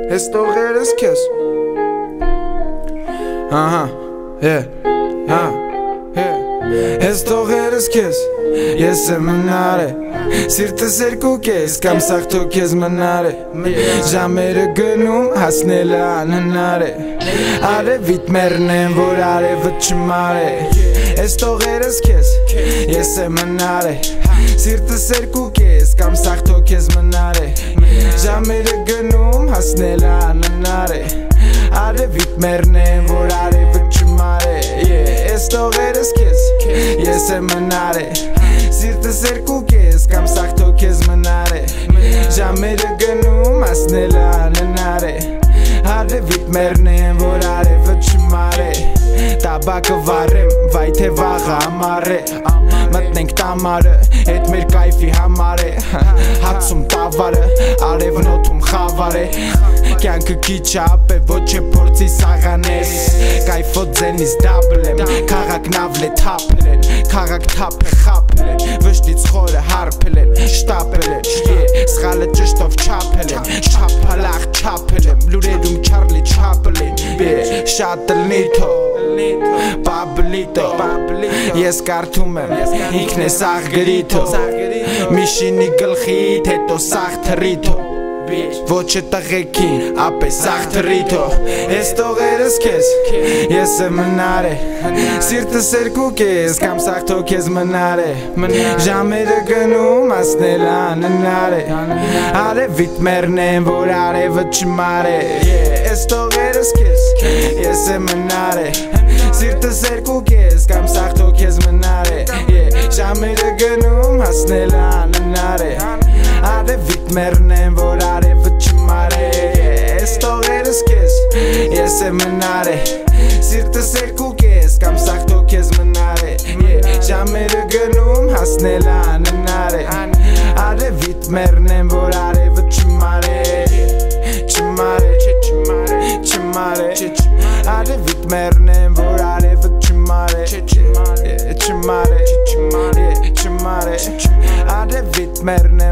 Ես տողեր ես քեզ Ես տողեր ես քեզ Ես եմ մնար է Սիրտս երկու կես Կամ սաղթո կեզ մնար է Ժամերը գնում հասնելը անհնար է Արևիտ մերն են որ արևը չմար է Ես տողեր ես քեզ Ես եմ մնար է Սիրտս երկու կես Կամ սաղթո կեզ մնար է Ժամերը գնում հասնելը անհնար է Արևիտ մերն են որ արևը չմար է Ես տողեր ես քեզ Ես եմ մնար է Սիրտս երկու կես Կամ սաղթո կեզ մնար է Ժամերը գնում հասնելը անհնար է Արևիտ մերն են որ արևը չմար է Տաբակը վարեմ վայ թե վաղը ամար է Մտնենք տամարը Էդ մեր կայֆի համար է Հացում տավարը Արևն օդում խավար է Կյանքը քիչ ապ է ոչ է փորձի սաղանես Կայֆո ձենից դաբլ եմ Քաղաք նավլ է թափել են Քաղաք թափ է խապել են Վշտից խորը հարփել են Շտապել են Սխալը ճշտով չապել են Չապալախ չապել եմ Լուրերում չարլի չապել են Շատ լնիթո Պաբլիտո Ես կարդում եմ Ինքն է սաղ գրիթո Միշինի գլխիտ հետո սաղ թրիթո Ոչ է տղեկին ապ է սաղ թրիթո Ես տողեր ես քեզ Ես եմ մնար է Սիրտս երկու կես Կամ սաղթո կեզ մնար է Ժամերը գնում հասնել անհնար է Արևիտ մերն են որ արևը չմար է Ես տողեր ես քեզ Ես եմ մնար է Սիրտս երկու կես Կամ սաղթո կեզ մնար է Ժամերը գնում հասնել անհնար է Արևիտ մերն են որ արևը չմար է Ես տողեր ես քեզ Ես եմ մնար է Սիրտս երկու կես Կամ սաղթո կեզ մնար է Ժամերը գնում հասնել անհնար է Արևիտ մերն են որ արևը չմար է Չմար է Չմար է Արևիտ մերն են որ արևը չմար է Չմար է Չմար է Արևիտ մերն